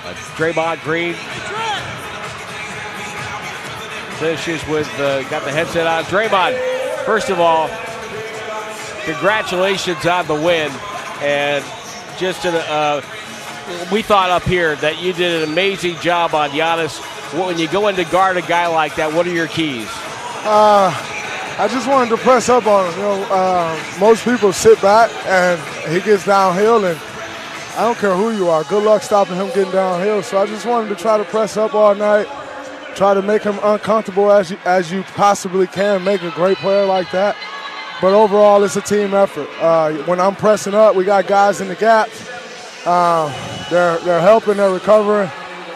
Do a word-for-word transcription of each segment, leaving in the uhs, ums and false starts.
Uh, Draymond Green finishes with, uh, got the headset on. Draymond, first of all, congratulations on the win. And just, an, uh, we thought up here that you did an amazing job on Giannis. When you go in to guard a guy like that, what are your keys? Uh, I just wanted to press up on him. You know, uh, most people sit back and he gets downhill, and I don't care who you are. Good luck stopping him getting downhill. So I just wanted to try to press up all night, try to make him uncomfortable as you, as you possibly can, make a great player like that. But overall, it's a team effort. Uh, when I'm pressing up, we got guys in the gaps. Uh, they're, they're helping, they're recovering.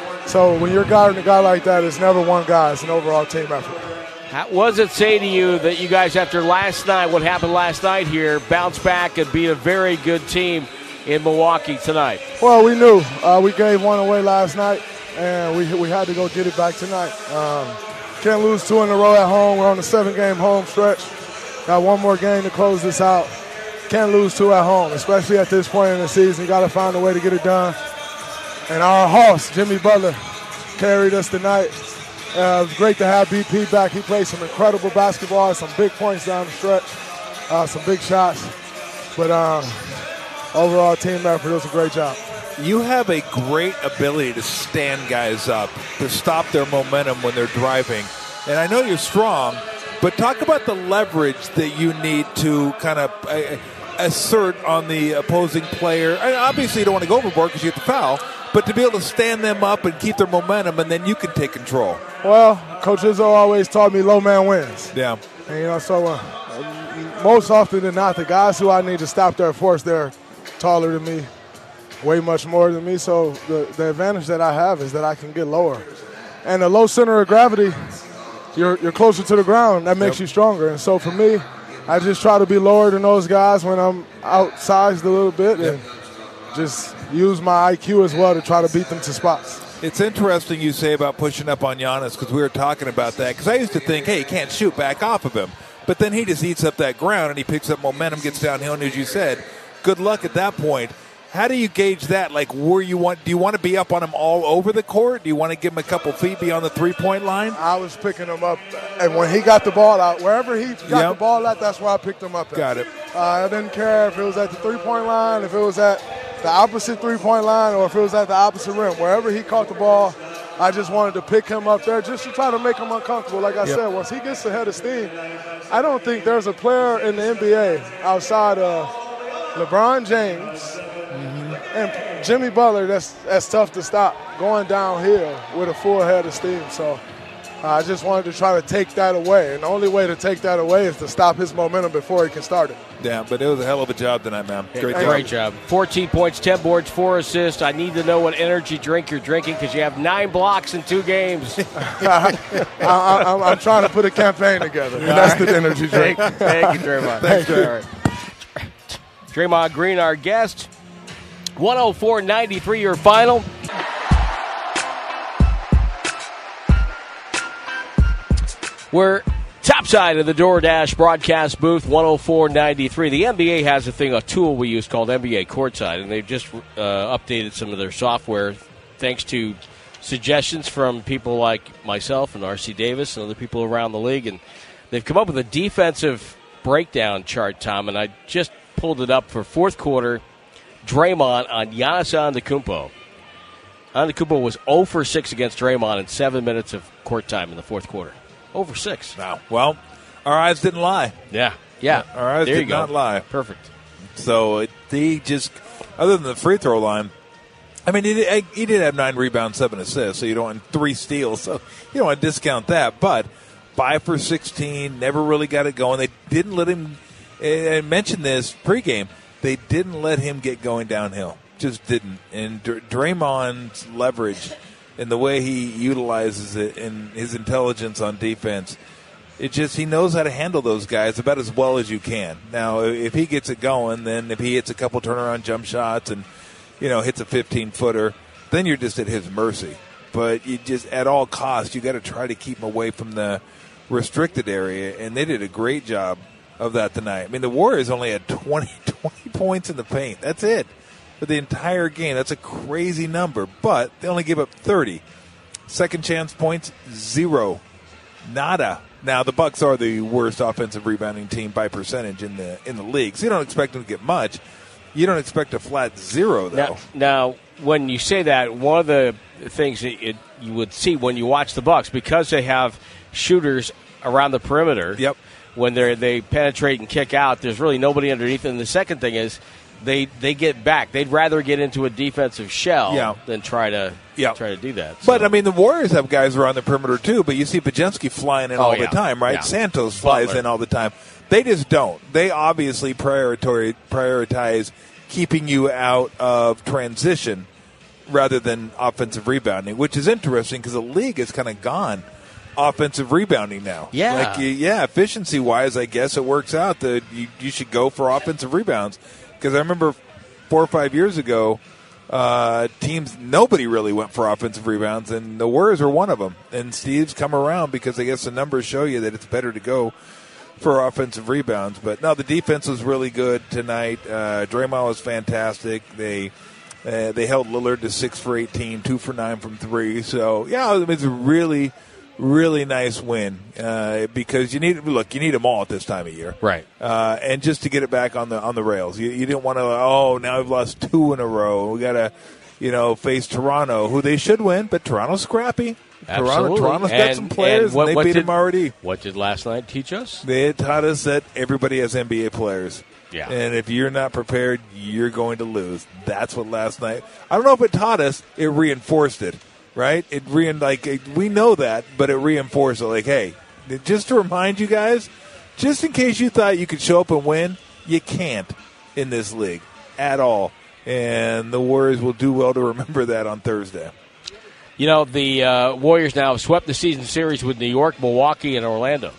So when you're guarding a guy like that, it's never one guy. It's an overall team effort. What does it say to you that you guys, after last night, what happened last night here, bounce back and beat a very good team in Milwaukee tonight? Well, we knew. Uh, we gave one away last night, and we we had to go get it back tonight. Um, can't lose two in a row at home. We're on a seven-game home stretch. Got one more game to close this out. Can't lose two at home, especially at this point in the season. You got to find a way to get it done. And our host, Jimmy Butler, carried us tonight. Uh, it was great to have B P back. He played some incredible basketball, some big points down the stretch, uh, some big shots. But um, overall team effort, it was a great job. You have a great ability to stand guys up, to stop their momentum when they're driving. And I know you're strong, but talk about the leverage that you need to kind of uh, assert on the opposing player. And obviously, you don't want to go overboard because you have to foul, but to be able to stand them up and keep their momentum, and then you can take control. Well, Coach Izzo always taught me low man wins. Yeah. And, you know, so uh, most often than not, the guys who I need to stop their force, they're taller than me, way much more than me. So the, the advantage that I have is that I can get lower. And a low center of gravity, you're you're closer to the ground. That makes yep. you stronger. And so for me, I just try to be lower than those guys when I'm outsized a little bit yep. and just use my I Q as well to try to beat them to spots. It's interesting you say about pushing up on Giannis, because we were talking about that. Because I used to think, hey, he can't shoot, back off of him. But then he just eats up that ground and he picks up momentum, gets downhill, and as you said, good luck at that point. How do you gauge that? Like, where you want? Do you want to be up on him all over the court? Do you want to give him a couple feet beyond the three-point line? I was picking him up, and when he got the ball out, wherever he got yep. the ball at, that's where I picked him up at. Got it. Uh, I didn't care if it was at the three-point line, if it was at the opposite three-point line, or if it was at the opposite rim. Wherever he caught the ball, I just wanted to pick him up there just to try to make him uncomfortable. Like I yep. said, once he gets the head of steam, I don't think there's a player in the N B A outside of LeBron James mm-hmm. and Jimmy Butler that's, that's tough to stop going downhill with a full head of steam. So uh, I just wanted to try to take that away. And the only way to take that away is to stop his momentum before he can start it. Yeah, but it was a hell of a job tonight, man. Great job. Great job. fourteen points, ten boards, four assists. I need to know what energy drink you're drinking because you have nine blocks in two games. I, I, I'm trying to put a campaign together, and that's the energy drink. Thank, thank you, Draymond. Thank you. All right. Draymond Green, our guest. one oh four ninety-three, your final. We're topside of the DoorDash broadcast booth, one oh four ninety-three. The N B A has a thing, a tool we use called N B A Courtside, and they've just uh, updated some of their software thanks to suggestions from people like myself and R C Davis and other people around the league. And they've come up with a defensive breakdown chart, Tom, and I just pulled it up for fourth quarter. Draymond on Giannis Antetokounmpo. Antetokounmpo was oh for six against Draymond in seven minutes of court time in the fourth quarter. oh for six. Wow. Well, our eyes didn't lie. Yeah. Yeah. Our eyes there did you go. not lie. Perfect. So it, he just, other than the free throw line, I mean, he did, he did have nine rebounds, seven assists, so you don't want three steals, so you don't want to discount that. But five for sixteen, never really got it going. They didn't let him, I mentioned this pregame, they didn't let him get going downhill. Just didn't. And Draymond's leverage and the way he utilizes it and his intelligence on defense, it just, he knows how to handle those guys about as well as you can. Now, if he gets it going, then if he hits a couple turnaround jump shots and, you know, hits a fifteen-footer, then you're just at his mercy. But you just, at all costs, you got to try to keep him away from the restricted area, and they did a great job of that tonight. I mean, the Warriors only had twenty, twenty points in the paint. That's it. for the entire game. That's a crazy number, but they only gave up thirty. Second chance points, zero. Nada. Now, the Bucks are the worst offensive rebounding team by percentage in the in the league, so you don't expect them to get much. You don't expect a flat zero, though. Now, now when you say that, one of the things that it, you would see when you watch the Bucks, because they have shooters around the perimeter, yep. when they they penetrate and kick out, there's really nobody underneath. And the second thing is they they get back. They'd rather get into a defensive shell yeah. than try to yeah. try to do that. So. But, I mean, the Warriors have guys around the perimeter, too, but you see Pajemski flying in oh, all yeah. the time, right? Yeah. Santos flies Butler. in all the time. They just don't. They obviously prioritize, prioritize keeping you out of transition rather than offensive rebounding, which is interesting because the league has kind of gone offensive rebounding now. Yeah. Like, yeah, efficiency-wise, I guess it works out that you, you should go for offensive rebounds. Because I remember four or five years ago, uh, teams, nobody really went for offensive rebounds, and the Warriors were one of them. And Steve's come around because I guess the numbers show you that it's better to go for offensive rebounds. But, no, the defense was really good tonight. Uh, Draymond was fantastic. They uh, they held Lillard to six for eighteen, two for nine from three. So, yeah, it's a really – really nice win uh, because you need look you need them all at this time of year, right? Uh, and just to get it back on the on the rails, you, you didn't want to. Oh, now we've lost two in a row. We got to, you know, face Toronto, who they should win, but Toronto's scrappy. Absolutely. Toronto, Toronto's got and, some players, and, what, and they what beat did, them already. What did last night teach us? They taught us that everybody has N B A players. Yeah. And if you're not prepared, you're going to lose. That's what last night. I don't know if it taught us. It reinforced it. Right? It re- like it, we know that, but it reinforced it. Like, hey, just to remind you guys, just in case you thought you could show up and win, you can't in this league at all. And the Warriors will do well to remember that on Thursday. You know, the uh, Warriors now have swept the season series with New York, Milwaukee, and Orlando.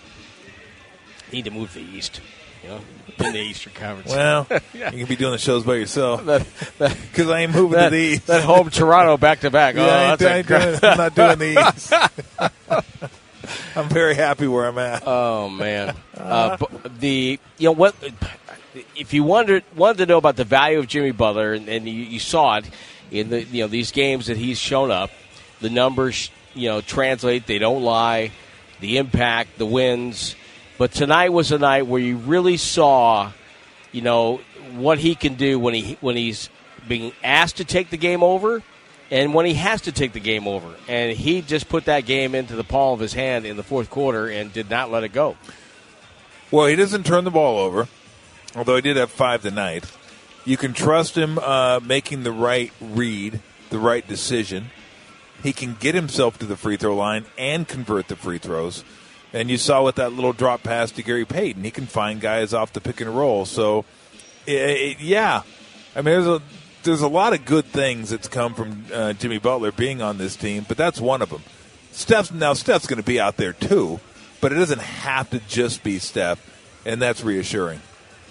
Need to move to the East. You know, in the Eastern Conference. Well, yeah. You can be doing the shows by yourself Because I ain't moving that, to the East. That home Toronto back to back. Oh, Yeah, I ain't, that's I ain't a doing, I'm not doing the East. I'm very happy where I'm at. Oh man, uh, but the you know what? If you wondered wanted to know about the value of Jimmy Butler, and, and you, you saw it in the you know these games that he's shown up, the numbers you know translate. They don't lie. The impact, the wins. But tonight was a night where you really saw, you know, what he can do when he when he's being asked to take the game over, and when he has to take the game over. And he just put that game into the palm of his hand in the fourth quarter and did not let it go. Well, he doesn't turn the ball over, although he did have five tonight. You can trust him uh, making the right read, the right decision. He can get himself to the free throw line and convert the free throws. And you saw with that little drop pass to Gary Payton, he can find guys off the pick and roll. So, it, it, yeah, I mean, there's a there's a lot of good things that's come from uh, Jimmy Butler being on this team, but that's one of them. Steph's now Steph's going to be out there too, but it doesn't have to just be Steph, and that's reassuring.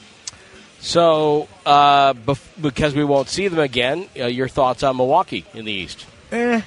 So, uh, bef- because we won't see them again, uh, your thoughts on Milwaukee in the East? Eh.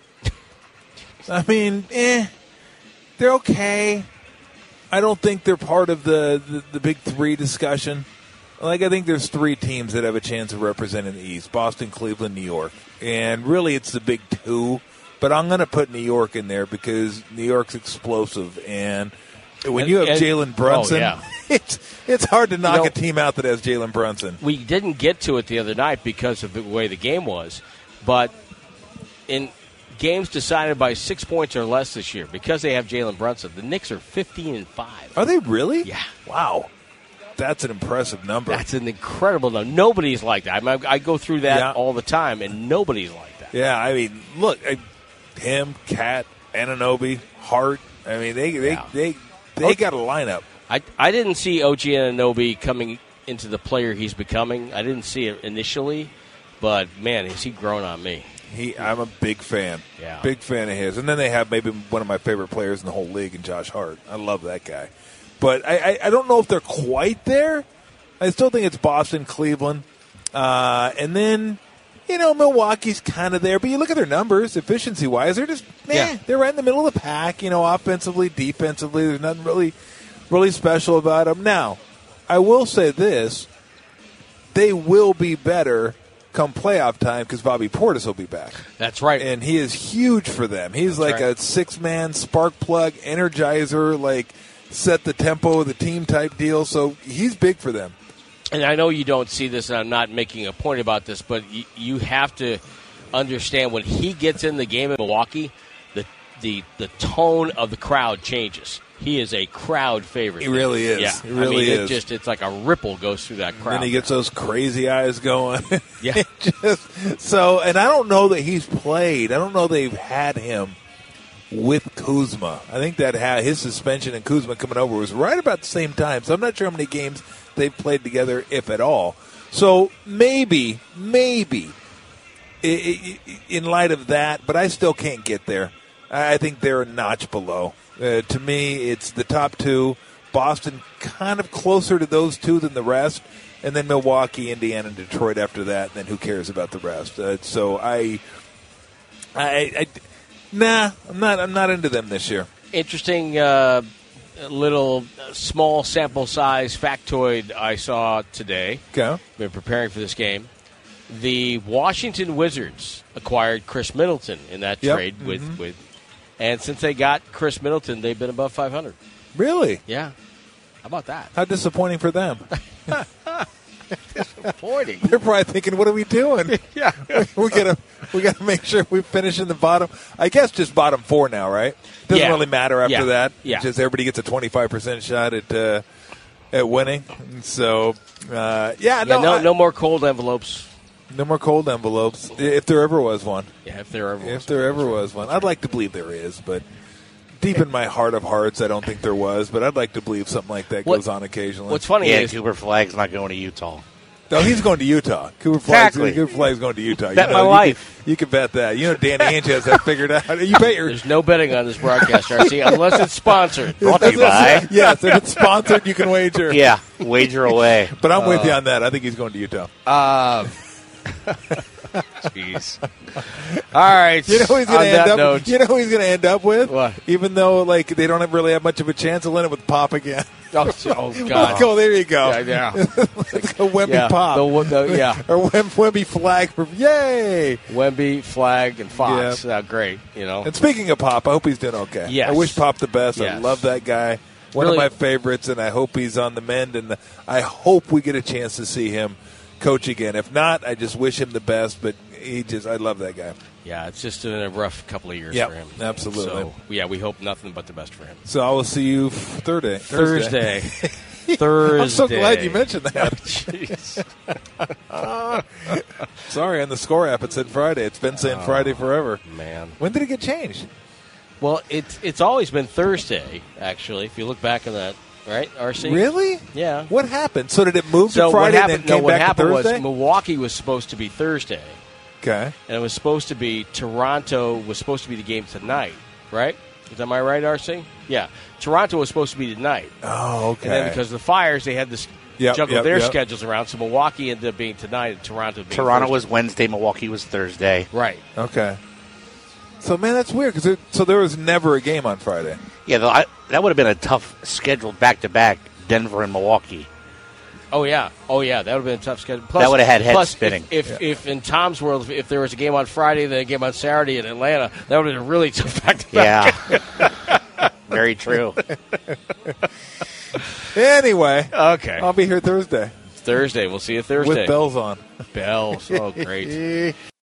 I mean, eh. They're okay. I don't think they're part of the, the, the big three discussion. Like, I think there's three teams that have a chance of representing the East: Boston, Cleveland, New York. And really, it's the big two. But I'm going to put New York in there because New York's explosive. And when you have Jalen Brunson, oh, yeah. it's it's hard to knock you know, a team out that has Jalen Brunson. We didn't get to it the other night because of the way the game was. But in games decided by six points or less this year, because they have Jalen Brunson, the Knicks are fifteen and five. Are they really? Yeah. Wow. That's an impressive number. That's an incredible number. Nobody's like that. I, mean, I go through that yeah. all the time, and nobody's like that. Yeah, I mean, look, I, him, Cat, Anunoby, Hart. I mean, they they yeah. they they, they got a lineup. I I didn't see O G Anunoby coming into the player he's becoming. I didn't see it initially, but man, has he grown on me. He, I'm a big fan. Yeah. Big fan of his. And then they have maybe one of my favorite players in the whole league, in Josh Hart. I love that guy. But I, I, I don't know if they're quite there. I still think it's Boston, Cleveland. Uh, and then, you know, Milwaukee's kind of there. But you look at their numbers, efficiency-wise, they're just, man, yeah. they're right in the middle of the pack, you know, offensively, defensively. There's nothing really, really special about them. Now, I will say this. They will be better come playoff time because Bobby Portis will be back. That's right. And he is huge for them. He's That's like right. a six-man spark plug, energizer, like set the tempo of the team type deal. So he's big for them. And I know you don't see this, and I'm not making a point about this, but you, you have to understand when he gets in the game in Milwaukee, the the the tone of the crowd changes. He is a crowd favorite. He really is. Yeah, He really I mean, is. It just it's like a ripple goes through that crowd. And then he gets those crazy eyes going. Yeah. just, so, and I don't know that he's played. I don't know they've had him with Kuzma. I think that had his suspension and Kuzma coming over was right about the same time. So I'm not sure how many games they've played together, if at all. So maybe, maybe, in light of that, but I still can't get there. I think they're a notch below. Uh, to me, it's the top two. Boston kind of closer to those two than the rest, and then Milwaukee, Indiana, and Detroit after that. And then who cares about the rest? Uh, so I, I, I, nah, I'm not. I'm not into them this year. Interesting uh, little uh, small sample size factoid I saw today. Okay. Been preparing for this game. The Washington Wizards acquired Chris Middleton in that Yep. trade with Mm-hmm. with. And since they got Chris Middleton, they've been above five hundred. Really? Yeah. How about that? How disappointing for them. Disappointing. They're probably thinking, "What are we doing? Yeah. we gotta, we gotta make sure we finish in the bottom. I guess just bottom four now, right? Doesn't Yeah. really matter after Yeah. that. Yeah. Just everybody gets a twenty-five percent shot at uh, at winning. So, uh, yeah, Yeah, no, no, I- no more cold envelopes. no more cold envelopes. If there ever was one, Yeah, if there ever was. if there ever was one, I'd like to believe there is, but deep in my heart of hearts, I don't think there was. But I'd like to believe something like that What- goes on occasionally. What's funny Yeah, is Cooper Flag's not going to Utah. No, he's going to Utah. Cooper Flagg's, Exactly. Cooper Flagg's going to Utah. Bet you know, my you life. Can, you can bet that. You know, Danny Ainge has that figured out. You bet your. there's no betting on this broadcast, R C, unless it's sponsored. Brought to you by. Yes, if it's sponsored, you can wager. Yeah, wager away. But I'm with you on that. I think he's going to Utah. Uh, Jeez. All right. You know who he's going On to end that up. note, You know who he's going to end up with. What? Even though like they don't have really have much of a chance, he'll end up with Pop again. oh, oh, God. Let's go. There you go. Yeah, yeah. Let's go Wemby Yeah, Pop. the- the- yeah. or Wem, Wemby Flag for yay. Wemby, Flag, and Fox. Yeah. Uh, great, you know. And speaking of Pop, I hope he's doing okay. Yes. I wish Pop the best. I Yes. love that guy. One Really- of my favorites, and I hope he's on the mend. And I hope we get a chance to see him coach again. If not, I just wish him the best. But he just, I love that guy. Yeah, it's just been a rough couple of years Yep, for him. absolutely. So, yeah, we hope nothing but the best for him. So I will see you Thursday. Thursday. Thursday. I'm so glad you mentioned that. Jeez. Sorry, on the Score app it said Friday. It's been saying Friday forever. Man. When did it get changed? Well, it's it's always been Thursday, actually, if you look back on that, right, R C? Really? Yeah. What happened? So did it move So to Friday what happened, and then came no, what back to happened was Thursday? Milwaukee was supposed to be Thursday, Okay. and it was supposed to be Toronto was supposed to be the game tonight, right? Is Am I right, R C? Yeah. Toronto was supposed to be tonight. Oh, okay. And then because of the fires, they had to Yep, juggle yep, their yep. schedules around, so Milwaukee ended up being tonight and Toronto being Toronto Thursday. was Wednesday, Milwaukee was Thursday. Right. Okay. So, man, that's weird. Cause it, so there was never a game on Friday. Yeah, though, I, that would have been a tough scheduled back-to-back, Denver and Milwaukee. Oh, yeah. Oh, yeah. That would have been a tough schedule. Plus, That would have had heads plus, spinning. If, if, if in Tom's world, if, if there was a game on Friday and then a game on Saturday in Atlanta, that would have been a really tough back-to-back. Yeah. Very true. Anyway, Okay. I'll be here Thursday Thursday. We'll see you Thursday. with bells on. Bells. Oh, great.